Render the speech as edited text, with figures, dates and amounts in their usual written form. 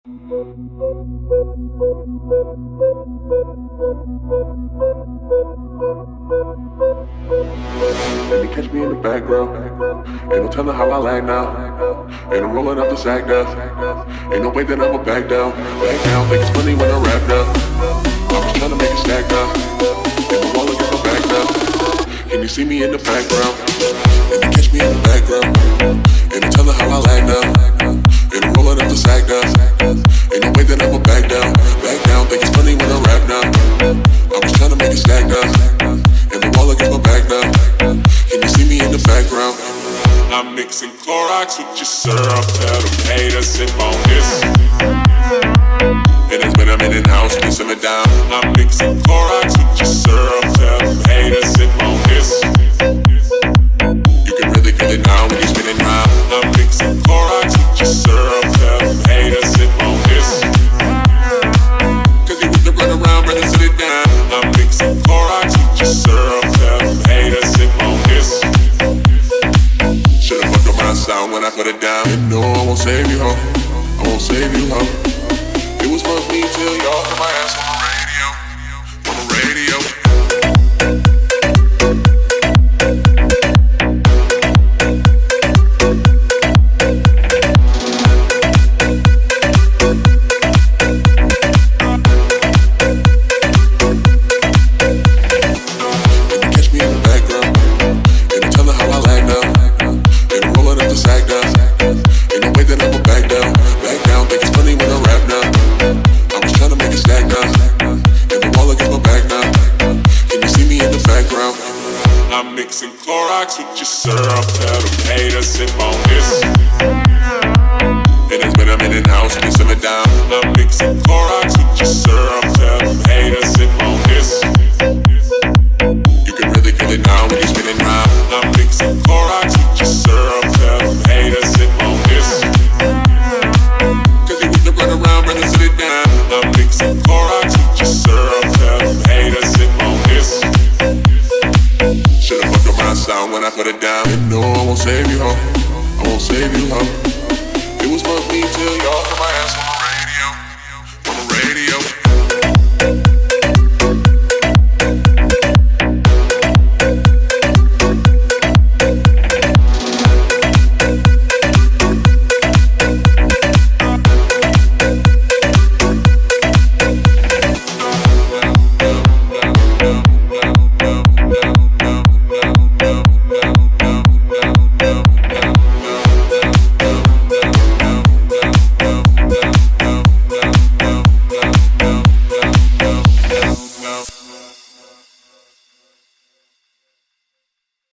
Baby, catch me in the background. Ain't no telling how I lag now. And I'm rolling up the sack now. Ain't no way that I'ma back down. Back down, think it's funny when I rap now. I'm just trying to make it stack now. And the wall against my back now. Can you see me in the background? Baby, catch me in the background. Ain't no telling how I lag now. And I'm rolling up the sack now. Ain't no way that I'ma back down. Back down, think it's funny when I rap now. I'm just trying to make it stack now. And the wall against my back now. Can you see me in the background? I'm mixing Clorox with your syrup. Tell them haters sip on this. And it's when I'm in and out, spin some it down. I'm mixing Clorox with your syrup. Tell them haters sip on this. You can really feel it now when you spin it round. I'm mixing Clorox with your syrup. Tell them haters sip on this. Cause you with the run around, ready to sit it down. I'm mixing Clorox with your syrup. Tell them haters sip on this. Should've fucked up my sound when I put it down. You know I won't save you, ho. I won't save you, ho. It was fuck me till y'all heard my ass on the radio. On the radio. I'm mixing Clorox with your syrup. Tell them haters sip on this. And it's when I'm in and out, spin some it down. I'm mixing Clorox with your syrup. Tell them haters sip on this. You can really feel it now when you spin it round. I'm mixing Clorox with your syrup. Tell them haters sip on this. Cause you with the run around, ready to sit it down. I'm mixing Clorox with your syrup. Tell them haters sip on this. Should've fucked up my sound when I put it down. You know I won't save you, ho. I won't save you, ho.